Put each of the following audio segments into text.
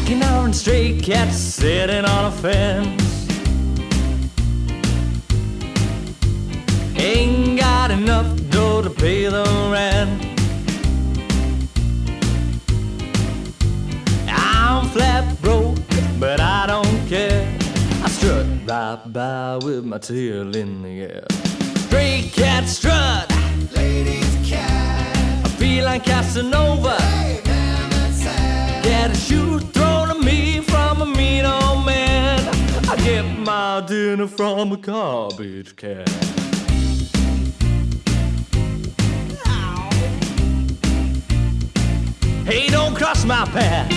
Walking on stray cats sitting on a fence. Ain't got enough dough to pay the rent. I'm flat broke, but I don't care. I strut right by with my tail in the air. Stray cat strut, Ladies cat, I feel like Casanova. hey man, that's sad. Get a shoe thrown at me from a mean old man. I get my dinner from a garbage can. Hey, don't cross my path.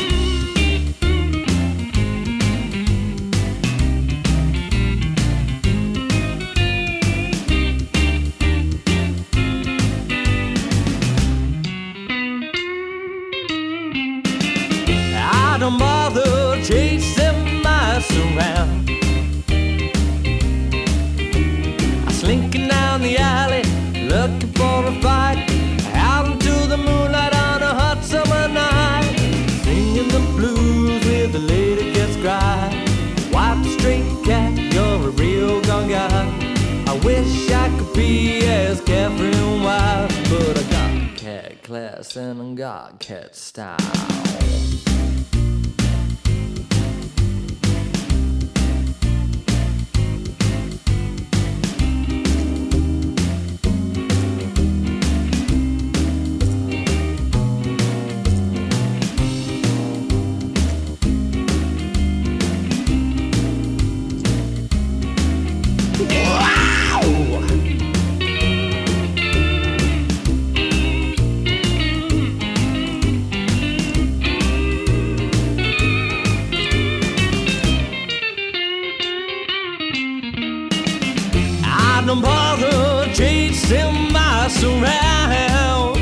I don't bother chasing mice around. I'm slinking down the alley, looking for a fight. Out into the moonlight on a hot summer night, singing the blues with the lady cats cry. White straight cat, you're a real gone guy. I wish I could be as carefree and wild, but I got cat class and I got cat style. I don't bother chasing mice around.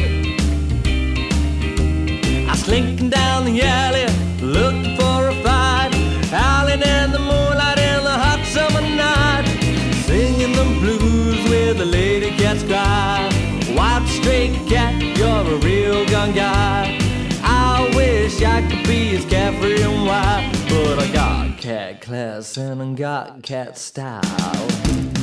I'm slinking down the alley, looking for a fight. Howling in the moonlight in the hot summer night, singing the blues with the lady cats cry. White straight cat, you're a real gun guy. I wish I could be as carefree and wild, but I got cat class and I got cat style.